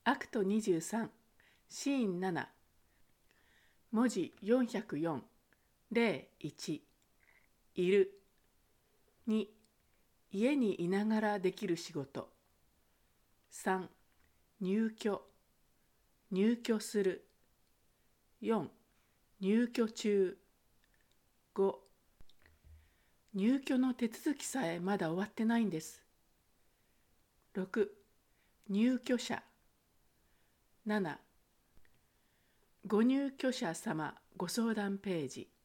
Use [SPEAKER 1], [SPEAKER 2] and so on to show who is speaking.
[SPEAKER 1] アクト23、シーン7、文字404、例1、いる。2、家にいながらできる仕事。3、入居、入居する。4、入居中。5、入居の手続きさえまだ終わってないんです。6、入居者。7、ご入居者様ご相談ページ。